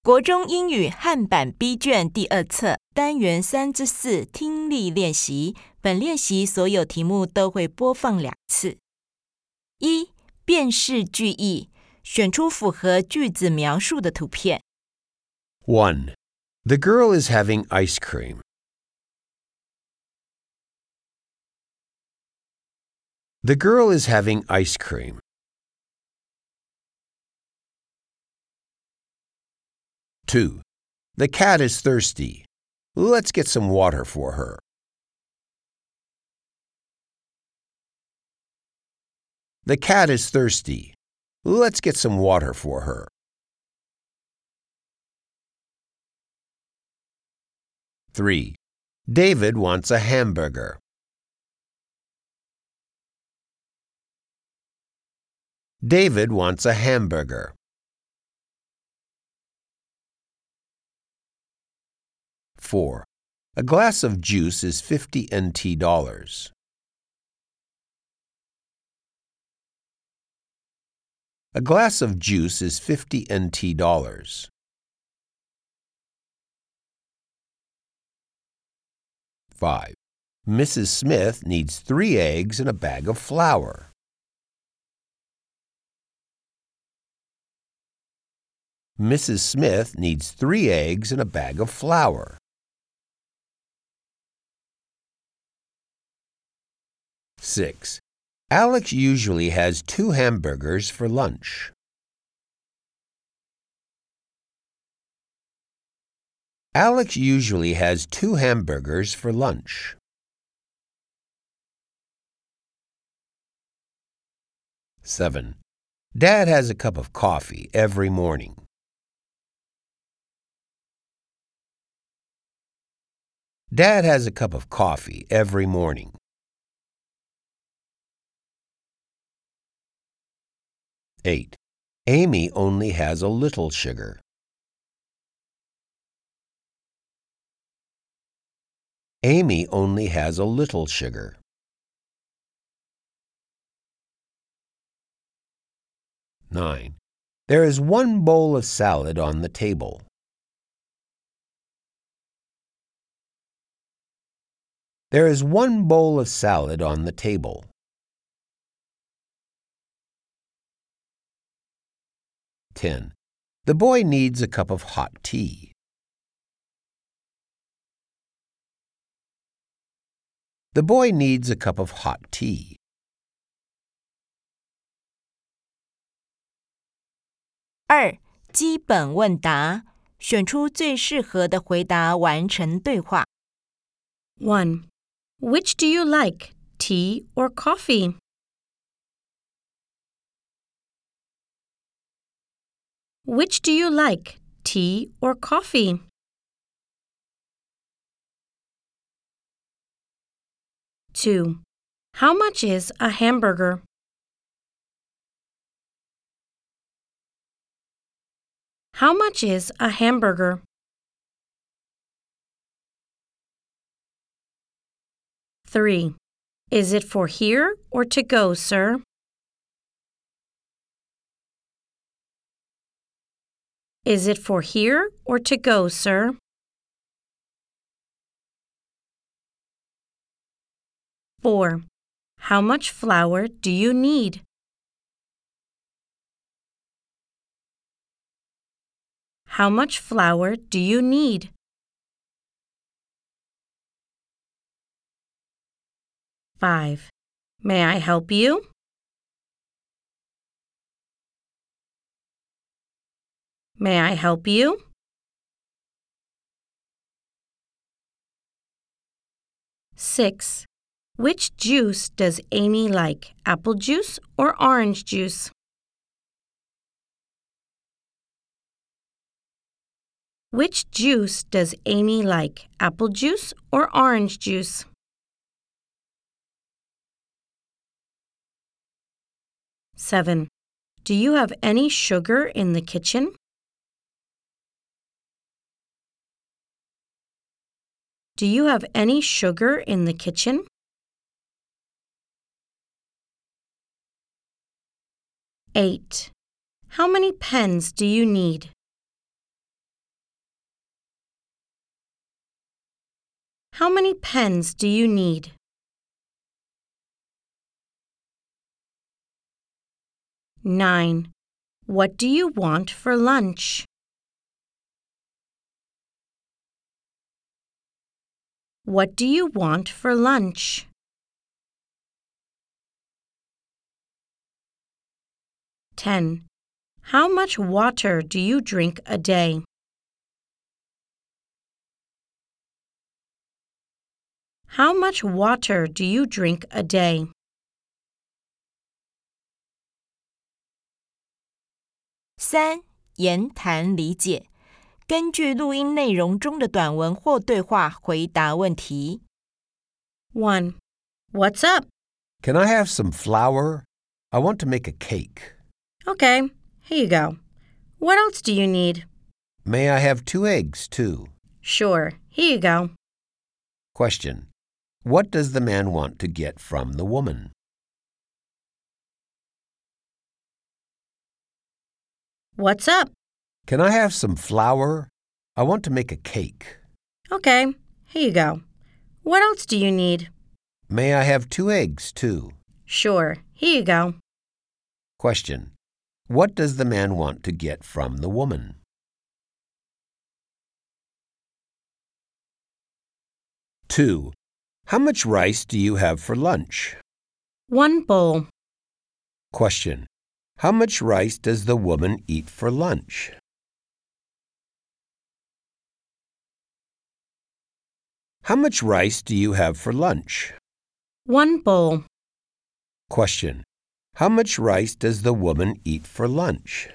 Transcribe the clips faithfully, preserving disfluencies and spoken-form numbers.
国中英语汉版 B 卷第二册单元三之四听力练习，本练习所有题目都会播放两次。一、辨识句意，选出符合句子描述的图片。 one. The girl is having ice cream. The girl is having ice cream. two. The cat is thirsty. Let's get some water for her. The cat is thirsty. Let's get some water for her. three. David wants a hamburger. David wants a hamburger. four. A glass of juice is fifty N T dollars. A glass of juice is fifty N T dollars. five. Missus Smith needs three eggs and a bag of flour. Missus Smith needs three eggs and a bag of flour. six. Alex usually has two hamburgers for lunch. Alex usually has two hamburgers for lunch. seven. Dad has a cup of coffee every morning. Dad has a cup of coffee every morning. eight. Amy only has a little sugar. Amy only has a little sugar. nine. There is one bowl of salad on the table. There is one bowl of salad on the table. ten. The boy needs a cup of hot tea. The boy needs a cup of hot tea. 二、基本问答，选出最适合的回答完成对话。 one. Which do you like, tea or coffee? Which do you like, tea or coffee? two. How much is a hamburger? How much is a hamburger? three. Is it for here or to go, sir? Is it for here or to go, sir? four. How much flour do you need? How much flour do you need? five. May I help you? May I help you? six. Which juice does Amy like, apple juice or orange juice? Which juice does Amy like, apple juice or orange juice? seven. Do you have any sugar in the kitchen? Do you have any sugar in the kitchen? eight. How many pens do you need? How many pens do you need? Nine. What do you want for lunch? What do you want for lunch? Ten. How much water do you drink a day? How much water do you drink a day? "三、言谈理解。根据录音内容中的短文或对话回答问题。 One. What's up? Can I have some flour? I want to make a cake. Okay, here you go. What else do you need? May I have two eggs, too? Sure, here you go. Question. What does the man want to get from the woman? What's up? Can I have some flour? I want to make a cake. Okay, here you go. What else do you need? May I have two eggs, too? Sure, here you go. Question. What does the man want to get from the woman? Two. How much rice do you have for lunch? One bowl. Question. How much rice does the woman eat for lunch? How much rice do you have for lunch? One bowl. Question. How much rice does the woman eat for lunch?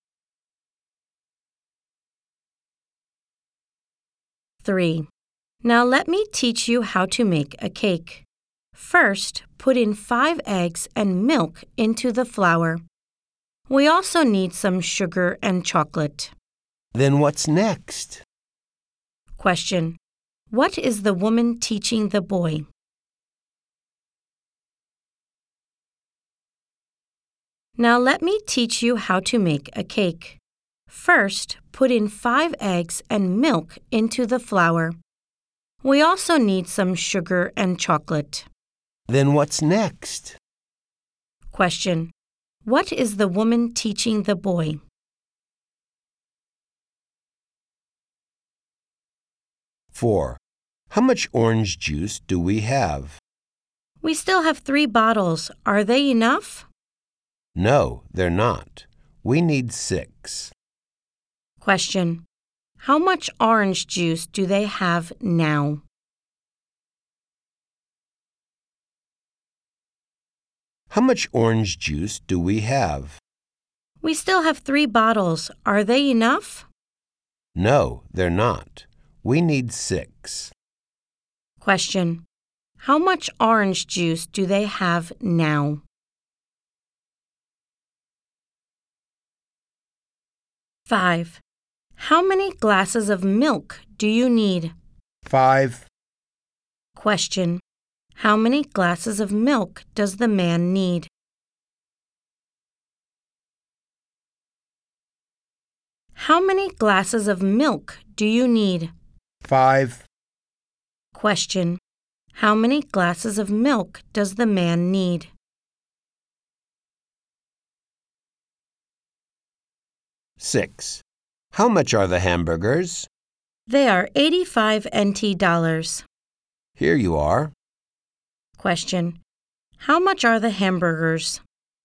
Three. Now let me teach you how to make a cake. First, put in five eggs and milk into the flour. We also need some sugar and chocolate. Then what's next? Question. What is the woman teaching the boy? Now let me teach you how to make a cake. First, put in five eggs and milk into the flour. We also need some sugar and chocolate. Then what's next? Question. What is the woman teaching the boy? Four. How much orange juice do we have? We still have three bottles. Are they enough? No, they're not. We need six. Question. How much orange juice do they have now? How much orange juice do we have? We still have three bottles. Are they enough? No, they're not. We need six. Question. How much orange juice do they have now? Five. How many glasses of milk do you need? Five. Question. How many glasses of milk does the man need? How many glasses of milk do you need? Five. Question. How many glasses of milk does the man need? Six. How much are the hamburgers? They are eighty-five N T dollars. Here you are. Question. How much are the hamburgers?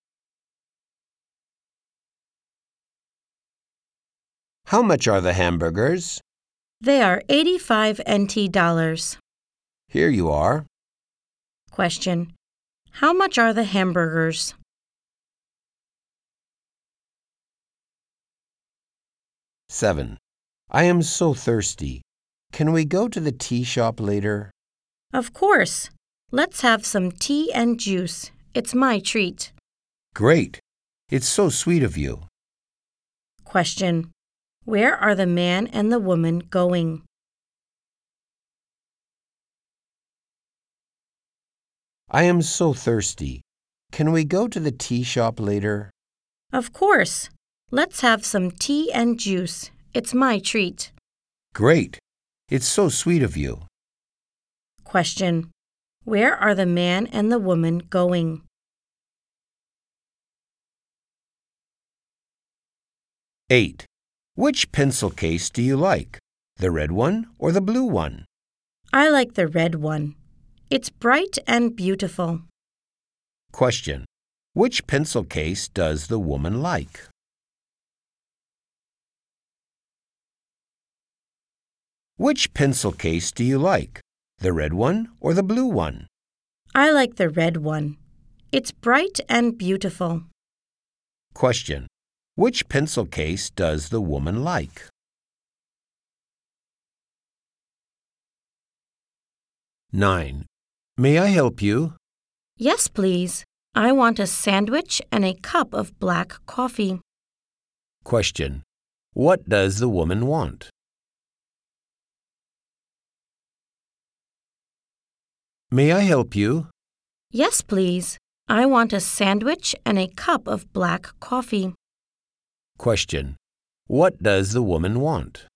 How much are the hamburgers? They are eighty-five N T dollars. Here you are. Question. How much are the hamburgers? Seven. I am so thirsty. Can we go to the tea shop later? Of course. Let's have some tea and juice. It's my treat. Great. It's so sweet of you. Question. Where are the man and the woman going? I am so thirsty. Can we go to the tea shop later? Of course. Let's have some tea and juice. It's my treat. Great. It's so sweet of you. Question: Where are the man and the woman going? eight. Which pencil case do you like, the red one or the blue one? I like the red one. It's bright and beautiful. Question: Which pencil case does the woman like? Which pencil case do you like, the red one or the blue one? I like the red one. It's bright and beautiful. Question: Which pencil case does the woman like? nine. May I help you? Yes, please. I want a sandwich and a cup of black coffee. Question: What does the woman want? May I help you? Yes, please. I want a sandwich and a cup of black coffee. Question: What does the woman want?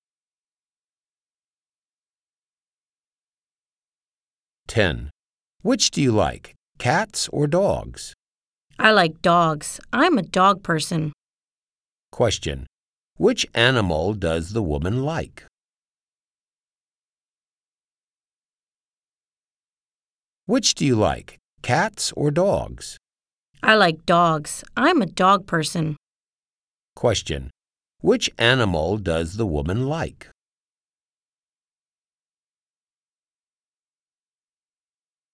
ten. Which do you like, cats or dogs? I like dogs. I'm a dog person. Question: Which animal does the woman like? Which do you like, cats or dogs? I like dogs. I'm a dog person. Question: Which animal does the woman like?